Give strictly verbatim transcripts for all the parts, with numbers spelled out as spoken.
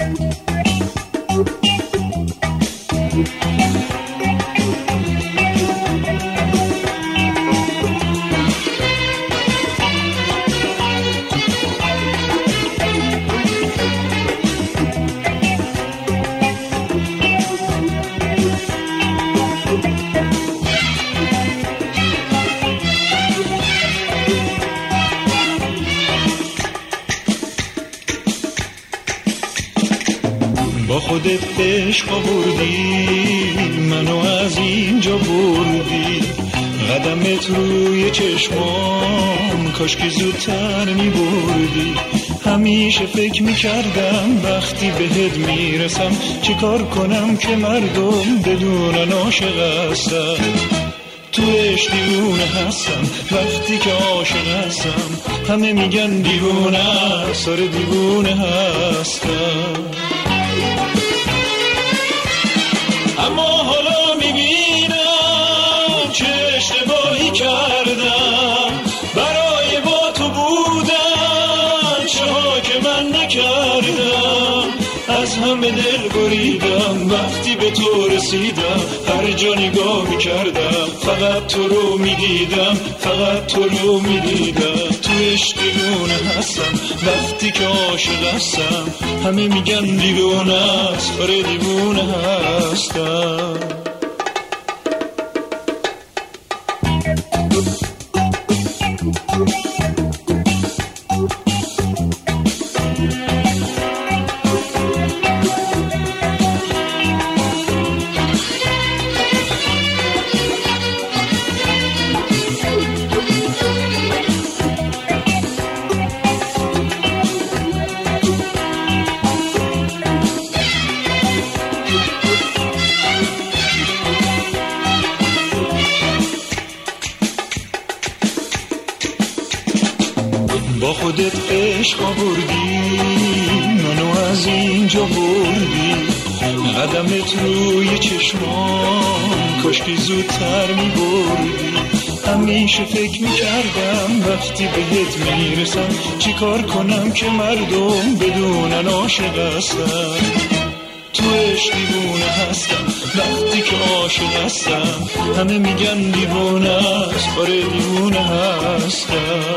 با خودت عشق آوردی منو از اینجا بردی، قدمت روی چشمام کاش که زودتر می بردی. همیشه فکر می کردم وقتی بهت میرسم چی کار کنم که مردم بدونن عاشق هستم. تو عشق دیوونه هستم، وقتی که عاشق هستم همه میگن دیوونه است، آره دیوونه هستم. اما حالا میبینم چه اشتباهی کردم، برای با تو بودم چه ها که من نکردم. از همه دل بریدم وقتی به تو رسیدم، هر جا نگاه میکردم فقط تو رو میدیدم، فقط تو رو میدیدم. تو عشق دیوونه هستم، وقتی که عاشق هستم همه میگن دیوونه است، آره دیوونه هستم. با خودت عشق آوردی منو از اینجا بردی، قدمت روی چشمام کاش که زودتر می بردی. همیشه فکر می کردم وقتی بهت میرسم چی کار کنم که مردم بدونن عاشق هستم. تو عشق دیوونه هستم، وقتی که عاشق هستم همه میگن دیوونه است، آره دیوونه هستم.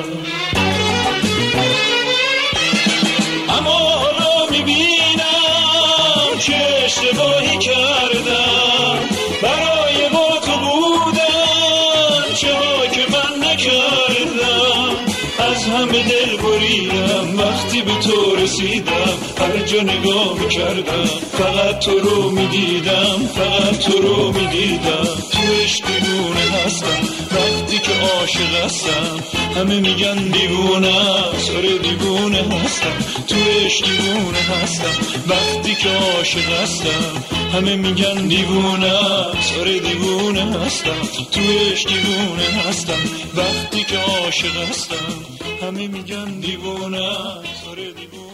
اما حالا میبینم چه اشتباهی کردم، برای با تو بودم چه ها که من نکردم. از همه دل بریدم وقتی به تو رسیدم، هر جا نگاه میکردم فقط تو رو میدیدم، فقط تو رو میدیدم. تو عشق دیوونه هستم، وقتی که عاشق هستم همه میگن دیوونه است، آره دیوونه هستم. تو عشق دیوونه هستم، وقتی که عاشق هستم همه میگن دیوونه است، آره دیوونه هستم. تو عشق دیوونه هستم، وقتی که عاشق هستم همه میگن دیوونه است، آره دیوونه.